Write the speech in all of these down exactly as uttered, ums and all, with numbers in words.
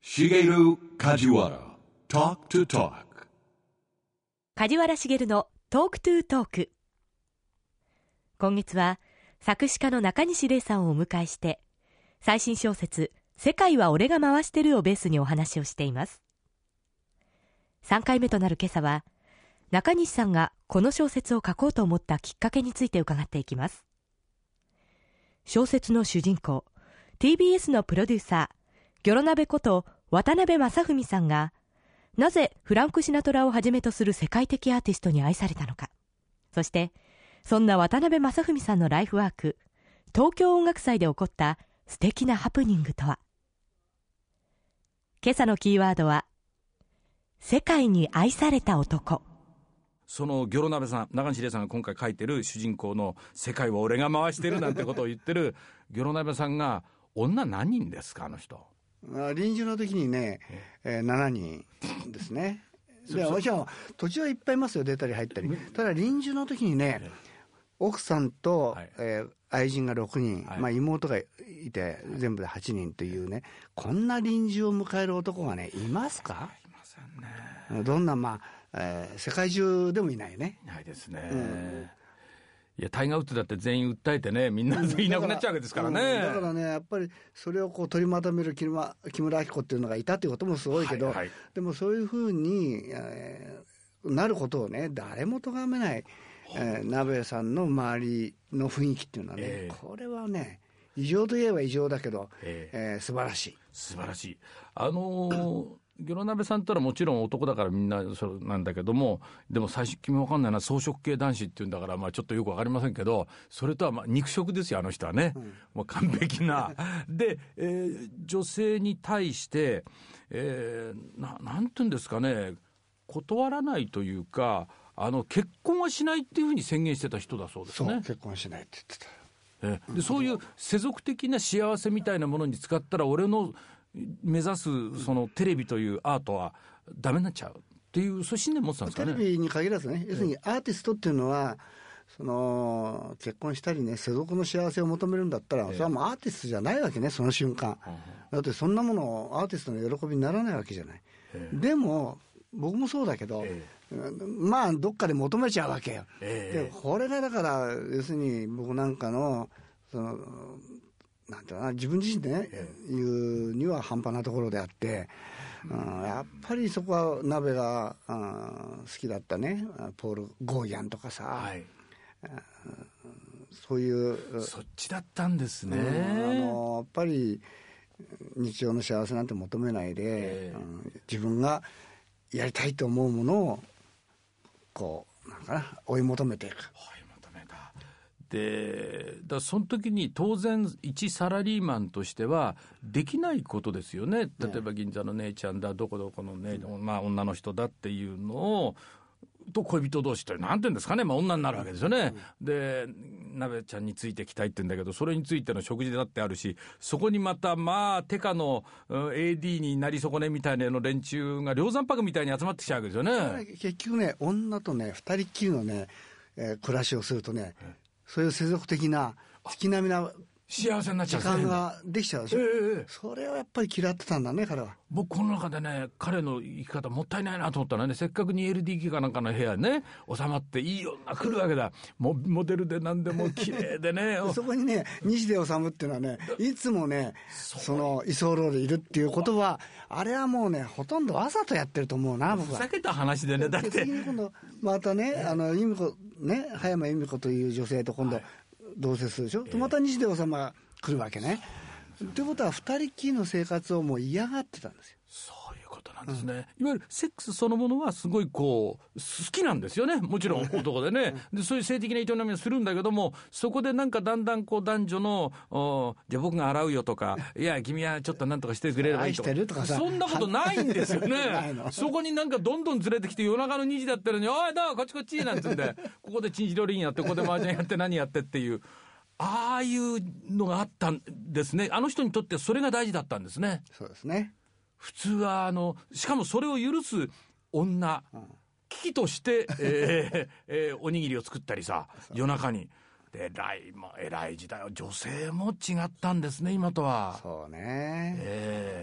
Shigeru Kajiwara Talk to Talk。 梶原茂のトークトゥートーク。今月は作詞家の中西礼さんをお迎えして、最新小説世界は俺が回してるをベースにお話をしています。さんかいめとなる今朝は、中西さんがこの小説を書こうと思ったきっかけについて伺っていきます。小説の主人公、 ティービーエス のプロデューサーギョロ鍋こと渡辺正文さんが、なぜフランク・シナトラをはじめとする世界的アーティストに愛されたのか、そしてそんな渡辺正文さんのライフワーク、東京音楽祭で起こった素敵なハプニングとは。今朝のキーワードは、世界に愛された男。 そのギョロ鍋さん、中西礼さんが今回書いてる主人公の世界は俺が回してるなんてことを言ってるギョロ鍋さんが女何人ですか、あの人。 臨終の時にね、えー、しちにんですね。で、私は土地はいっぱいいますよ、出たり入ったり。ただ臨終の時にね、奥さんと、はい、えー、愛人がろくにん、はい、まあ、妹がいて全部ではちにんというね、こんな臨終を迎える男がね、いますか？ いませんね。 どんな、まあ、えー、世界中でもいないね。 いないですね。 うん、 いや、タイガー・ウッズだって全員訴えてね、みんないなくなっちゃうわけですからね。 うん、だからね、やっぱりそれをこう取りまとめる木村明子っていうのがいたっていうこともすごいけど、はいはい、でもそういうふうに、えー、なることをね、誰も咎めない、えー、鍋さんの周りの雰囲気っていうのはね、えー、これはね、異常といえば異常だけど、えーえー、素晴らしい。 素晴らしい。あのーギョロ鍋さんってのはもちろん男だからみんなそうなんだけども、でも最初君分かんないな、草食系男子っていうんだから、まあちょっとよく分かりませんけど、それとはまあ肉食ですよ、あの人はね、うん、もう完璧なで、えー、女性に対して、えー、な, なんていうんですかね、断らないというか、あの結婚はしないっていうふうに宣言してた人だそうですね。 そう、結婚しないって言ってた。 えでそういう世俗的な幸せみたいなものに使ったら、俺の目指すそのテレビというアートはダメになっちゃうっていう、そういう信念持ってたんですかね。 テレビに限らずね、要するにアーティストっていうのは、その結婚したりね、世俗の幸せを求めるんだったら、それはもうアーティストじゃないわけね、その瞬間。だってそんなものアーティストの喜びにならないわけじゃない。でも僕もそうだけど、まあどっかで求めちゃうわけよ。でこれがだから、要するに僕なんかのそのなんていうのかな、自分自身でね、ええ、言うには半端なところであって、うん、やっぱりそこは鍋が、うん、好きだったね、ポール・ゴーギャンとかさ、はい、うん、そういうそっちだったんですね。 うん、あのやっぱり日常の幸せなんて求めないで、ええ、うん、自分がやりたいと思うものをこうなんかな、追い求めていく。 でだその時に当然一サラリーマンとしてはできないことですよね。例えば銀座の姉ちゃんだ、どこどこの、ね、まあ、女の人だっていうのをと恋人同士となんていうんですかね、まあ、女になるわけですよね、うん、で鍋ちゃんについてきたいって言うんだけど、それについての食事だってあるし、そこにまたまあテカの エーディー になり損ねみたいなの連中が梁山泊みたいに集まってきちゃうわけですよね。 結局ね、女とね二人っきりのね、えー、暮らしをするとね、うん、そういう世俗的な月並みな幸せになっちゃう時間ができちゃうでしょ、えー、それをやっぱり嫌ってたんだね、彼は。 僕この中でね、彼の生き方もったいないなと思ったらね、せっかくに エルディーケー かなんかの部屋ね収まっていい女来るわけだ、もうモデルで何でも綺麗でねそこにね西出治っていうのはね、いつもねその居候でいるっていうことは、あれはもうねほとんどわざとやってると思うな、僕は。 ふざけた話でね、だって次に今度またね、あの由美子ね、葉山由美子という女性と今度、はい、同棲するでしょ、えー、また西出治が来るわけね。ということは二人っきりの生活をもう嫌がってたんですよ。 そういうことなんですね、うん、いわゆるセックスそのものはすごいこう好きなんですよね、もちろん男でねでそういう性的な営みをするんだけども、そこでなんかだんだんこう男女のじゃあ僕が洗うよとか、いや君はちょっとなんとかしてくれればいいとか、 愛してるとかさ、 そんなことないんですよねそこになんかどんどん連れてきて、夜中のにじだったのに、おいどうこっちこっちなんつうんでここでチンジロリンやって、ここで麻雀やって何やってっていう、ああいうのがあったんですね。あの人にとってそれが大事だったんですね。 そうですね。 普通はあのしかもそれを許す女、うん、危機として、えーえー、おにぎりを作ったりさ、夜中にで偉い、まあ、偉い時代は女性も違ったんですね、今とは。 そうね、 えー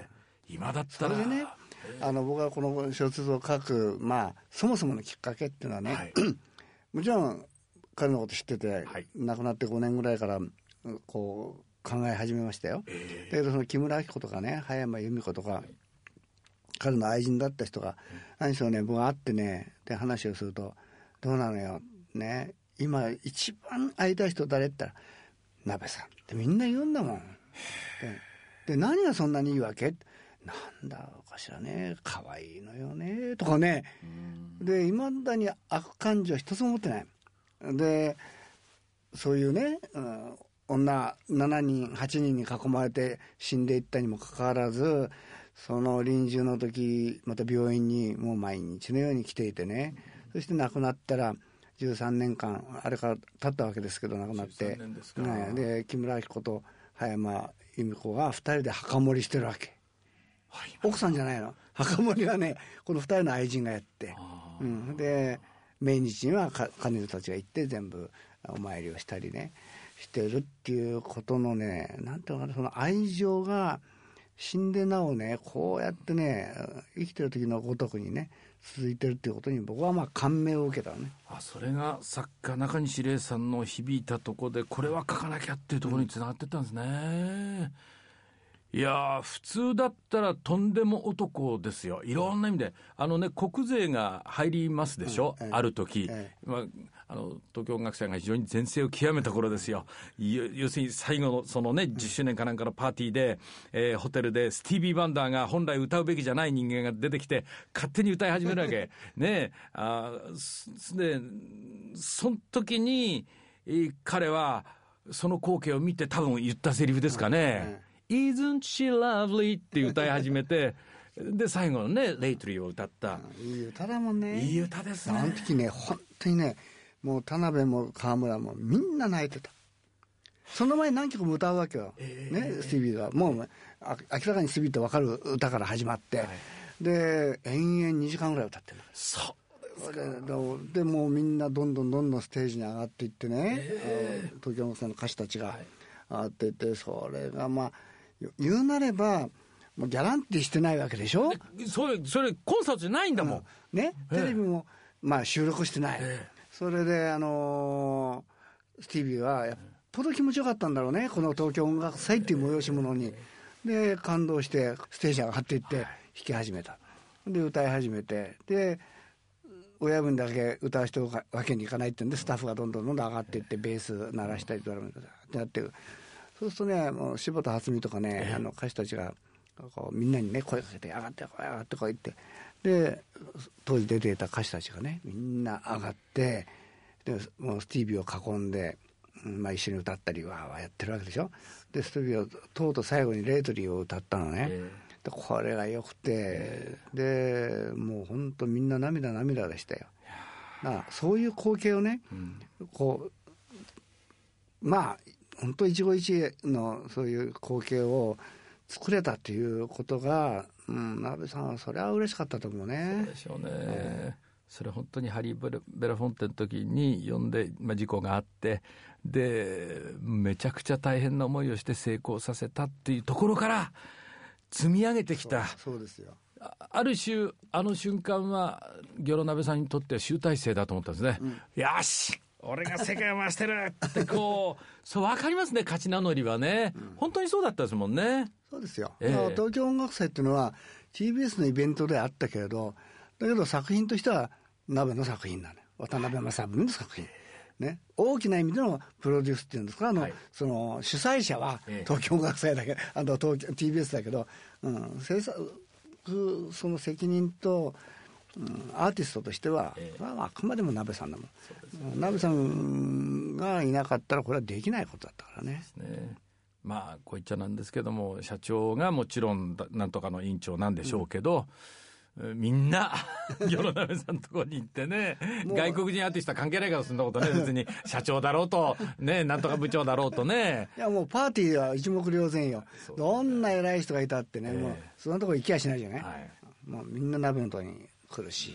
今だったらそれでね、あの僕はこの小説を書く、まあ、そもそものきっかけっていうのはね、はい、もちろん彼のこと知ってて、はい、亡くなってごねんぐらいからこう考え始めましたよ、えー、だけどその木村明子とかね、葉山由美子とか、はい、彼の愛人だった人が、何しろね、僕が会ってね、で話をすると、どうなのよ、ね、今一番会いたい人誰って言ったら鍋さんってみんな言うんだもん。で, で何がそんなにいいわけ、なんだかしらね、可愛いのよねとかね、でいまだに悪感情一つも持ってない。でそういうね、うん、女しちにんはちにんに囲まれて死んでいったにもかかわらず、その臨終の時また病院にもう毎日のように来ていてね、そして亡くなったらじゅうさんねんかんあれから経ったわけですけど亡くなって、ね、で木村明子と葉山由美子がふたりで墓守りしてるわけ、はい、奥さんじゃないの、墓守りはねこのふたりの愛人がやって、うん、で命日には彼女たちが行って全部お参りをしたりねしてるっていうことのね、なんていうのかな、その愛情が死んでなおねこうやってね生きてる時のごとくにね続いてるっていうことに僕はまあ感銘を受けたのね。 あ、それが作家中西礼さんの響いたところで、これは書かなきゃっていうところにつながってったんですね、うん、いや普通だったらとんでも男ですよ、いろんな意味で。あのね、国税が入りますでしょ、うん、ある時、ええまあ、あの東京音楽祭が非常に全盛を極めた頃ですよ。要するに最後のそのねじゅっしゅうねんかなんかのパーティーで、えー、ホテルでスティービー・ワンダーが本来歌うべきじゃない人間が出てきて勝手に歌い始めるわけね。あでその時に、えー、彼はその光景を見て多分言ったセリフですかね、うん、Isn't she lovely って歌い始めてで最後のねレイトリーを歌った、 うん、いい歌だもんね。 いい歌ですね。 あの時ね本当にね、もう田辺も川村もみんな泣いてた。その前に何曲も歌うわけよ、えー、ね、スティービーがもう明らかにスティービーって分かる歌から始まって、はい、で延々にじかんぐらい歌ってる。 そうで, でもうみんなどんどんどんどんステージに上がっていってね、えー、東京音楽祭の歌手たちが上がっていって、それがまあ言うなればもうギャランティーしてないわけでしょ。 それそれコンサートじゃないんだもん、うん、 ね、テレビも、まあ、収録してない、えー、それであのー、スティービーはやっぽど気持ちよかったんだろうね、この東京音楽祭っていう催し物に。で感動してステージ上がっていって弾き始めた、で歌い始めて、で親分だけ歌わしておくわけにいかないってんでスタッフがどんどんどんどん上がっていってベース鳴らしたりドラムってやってる。そうするとね、もう柴田初美とかね、あの歌手たちがこうみんなにね声かけて上がってこい上がってこいって、で当時出ていた歌手たちがねみんな上がって、でもうスティービーを囲んで、まあ、一緒に歌ったりわーわーやってるわけでしょ。でスティービーはとうとう最後にレイトリーを歌ったのね、えーでこれがよくて、でもう本当みんな涙涙でしたよ。だからそういう光景をね、うん、こうまあ本当一期一会のそういう光景を作れたっていうことが、うん、鍋さんはそれは嬉しかったと思うね。 そうでしょうね、えー、それ本当にハリー・ベラフォンテの時に呼んで、まあ、事故があってでめちゃくちゃ大変な思いをして成功させたっていうところから積み上げてきた。 そう、そうですよ。 あ, ある種あの瞬間はギョロ鍋さんにとっては集大成だと思ったんですね、うん、よし俺が世界を回してるってこうそう分かりますね、勝ち名乗りはね、うん、本当にそうだったですもんね。 そうですよ、えー、東京音楽祭っていうのは ティービーエス のイベントであったけれど、だけど作品としては鍋の作品なのよ、渡辺正文の作品ね、大きな意味でのプロデュースっていうんですか、あの、はい、その主催者は東京音楽祭だけ、ええ、あの東京 ティービーエス だけど、うん、制作その責任と、うん、アーティストとしては、ええ、あくまでも鍋さんだもん、ね、鍋さんがいなかったらこれはできないことだったからね。 ですね。まあこう言っちゃなんですけども、社長がもちろんなんとかの委員長なんでしょうけど、うん、みんなギョロ鍋さんのところに行ってね、外国人アーティストは関係ないからそんなことね、別に社長だろうとね、なんとか部長だろうとね、 いやもうパーティーは一目瞭然よ、どんな偉い人がいたってね、えー、もうそんなところ行きやしないじゃない、はい、もうみんな鍋のところに来るし、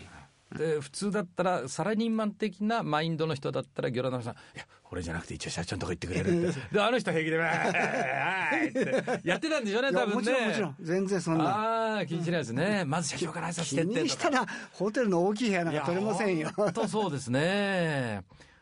で普通だったらサラリーマン的なマインドの人だったらギョラナさん、いや俺じゃなくて一応社長のとこ行ってくれるってであの人平気で「はい」ってやってたんでしょうね多分ね。 もちろんもちろん全然そんなああ気にしないですね、まず社長から挨拶してって気にしたらホテルの大きい部屋なんか取れませんよ。 本当そうですね。